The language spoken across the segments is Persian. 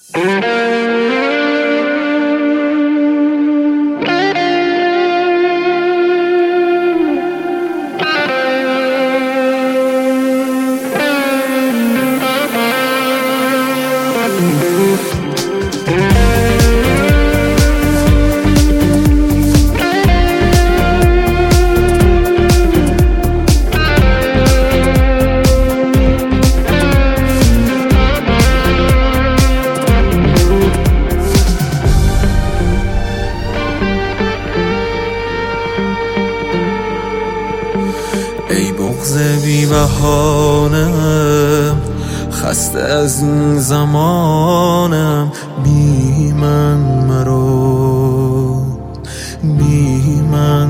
ای بغض بی بهانم، خسته از این زمانم. بی من مرو، بی من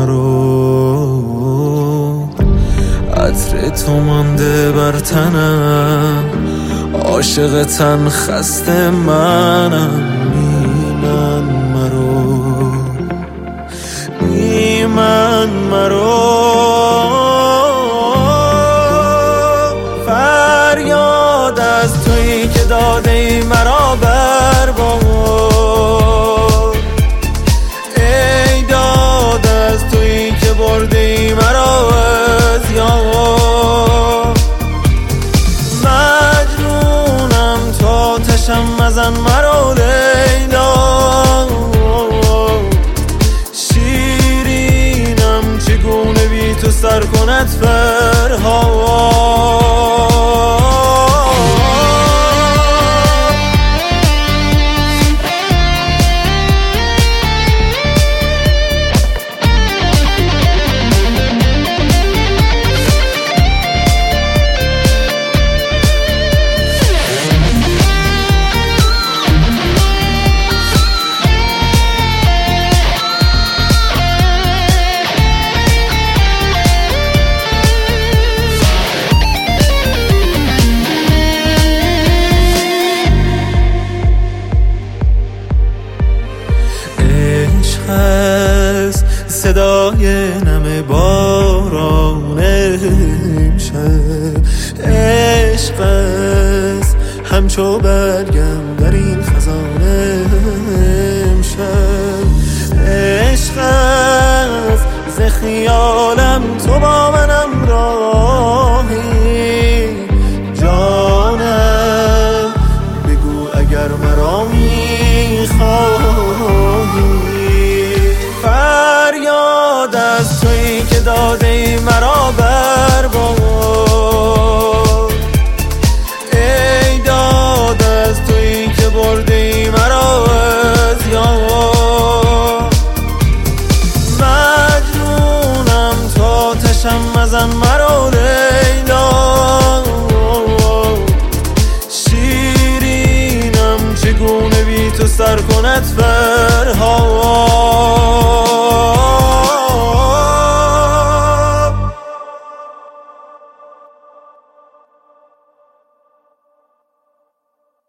مرو. عطر تو مانده بر تنم، عاشق تن خسته منم. بی من مرو، بی من مرو. فریاد از تویی که داده ای مرا برباد، ای داد از تویی که برده ای مرا از یاد. مجنونم تا تشم مزن مرا لیلا، شیرینم چگونه بی تو سر کند فرهاد. صدای نم باران امشب، عشق است همچو برگم در این خزان امشب. عشق است ز خیالم تو با منم راهی. جانم بگو اگر مرا میخواهی، فریاد از تویی که داده ای مرا برباد، ای داد از تویی که برده ای مرا از یاد. مجنونم تا تشم مزن مرا لیلا، شیرینم چگونه بی تو سر کند